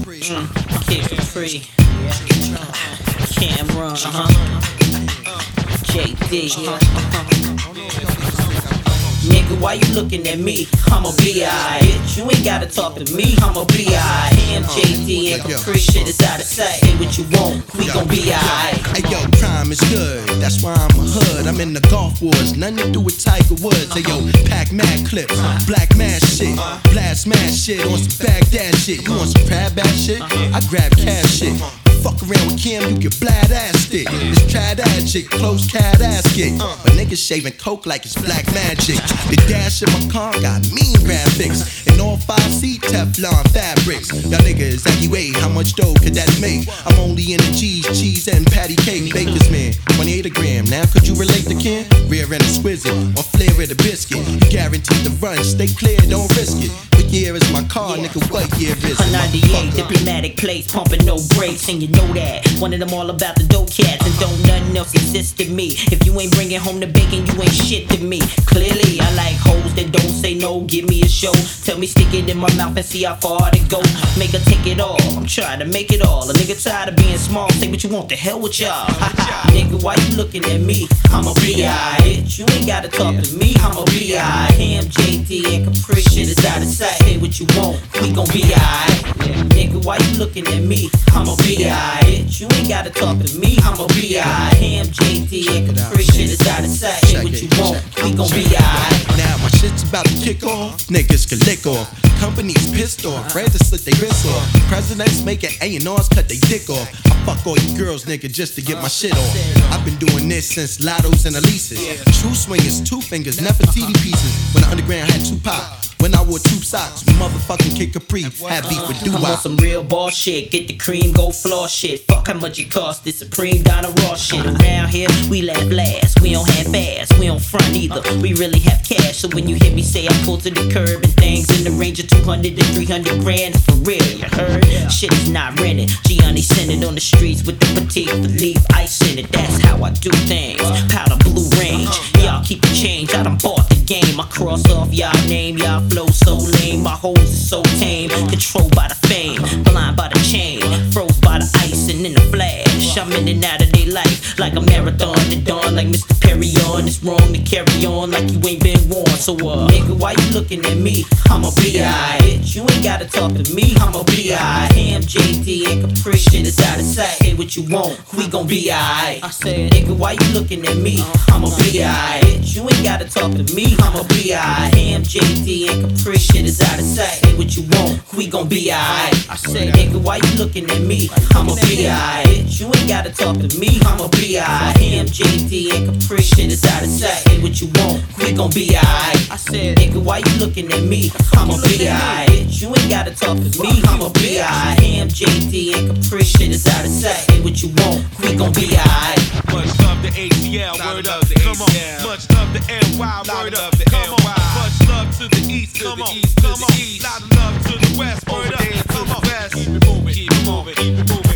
Kid Capri, Cameron, JD. Nigga, why you looking at me? I'm a B.I. Bitch, you ain't gotta talk to me. I'm a B.I. Him, JD, and Capri. Shit is out of sight. Say what you want, we gon' be alright. Hey yo, crime is good, that's why I'm a hood. I'm in the golf wars, nothing to do with Tiger Woods. Hey yo, pack mad clips, black mad shit, blast mad shit on some Baghdad shit. You want some crab ass shit? I grab cash shit. Fuck around with Kim, you get blad ass stick. This trad ass chick, close cat ass kick. But niggas shaving coke like it's black magic. The dash in my car got mean graphics and all 5C Teflon fabrics. Y'all niggas evaluate how much dough could that make? I'm only in the G's, cheese and patty cake. Baker's man, 28 a gram. Now could you relate to Ken? Rare and exquisite, or flair of the biscuit. You guaranteed to run, stay clear, don't risk it. What year is my car, nigga? What year is it? A 98 diplomatic plates, pumping no brakes, and you know that. One of them all about the dope cats, and don't nothing else exist to me. If you ain't bringing home the bacon, you ain't shit to me. Clearly, I like hoes that don't say no. Give me a show, tell me stick it in my mouth and see how far to go. Make her take it all, I'm trying to make it all. A nigga tired of being small, say what you want, the hell with y'all. Nigga, why you looking at me? I'm a B.I. Bitch, you ain't gotta talk to me. I'm a B.I. Him, JD, and Capri. Shit is out of sight. Say what you want, we gon' be alright. Nigga, why you looking at me? I'm a B.I. Bitch, you ain't gotta talk to me. I'm a B.I. Him, JD, and Capri. Shit is out of sight. Say what you want, we gon' be alright. Now my shit's about to kick off, niggas can lick off. Companies pissed off, ready to slit they wrists off. Presidents making A&Rs cut they dick off. I fuck all you girls, nigga, just to get my shit off. I've been doing this since Lottos and Elises. True swingers, two fingers, Nefertiti pieces. When the underground had Tupac. When I wore tube socks, motherfucking Kid Capri had beef with I'm on some real ball shit, get the cream, go floor shit. Fuck how much it cost, this Supreme Donna Raw shit. Around here, we laugh last, we don't have fast, we don't front either. We really have cash, so when you hear me say I pull to the curb and things in the range of 200 to 300 grand, it's for real, you heard? Shit is not rented. Gianni sent it on the streets with the petite Philippe ice in it. That's how I do things. Powder blue range, y'all keep the change. I done bought the game. I cross off y'all name, y'all flow so lame. My hoes is so tame, controlled by the fame, blind by the chain, froze by the ice and in the flash. I'm in and out of their life like a marathon to dawn, like Mr. Perry on. It's wrong to carry on like you ain't been warned. So nigga, why you looking at me? I'm a B.I. Bitch, you ain't gotta talk to me. I'm a B.I. Him, JD, and Capri. Shit is out of sight. Say what you want, we gon' be alright. I said, nigga, why you looking at me? I'm a B.I. Bitch, you ain't gotta talk to me. I'm a B.I. Him, JD, and Capri. Shit is out of sight. Say what you want, we gon' be alright. I said, nigga, why you looking at me? I'm a B.I. Bitch, you ain't gotta talk to me. I'm a B.I. Him, JD, and Capri. Shit is out of sight. Say what you want, we gon' be alright. I said, nigga, why you looking at me? I'm a B.I. Bitch, you ain't gotta talk to me. I'm a B.I. Him, JD, and Capri. Shit is out of sight. Say what you want, we gon' be alright. Much love to ATL, word up, come on. Much love to NY, word up, come on. Much love to the east, come on. Lot of love to the west, word up, come on. Keep it moving, keep it moving, keep it moving.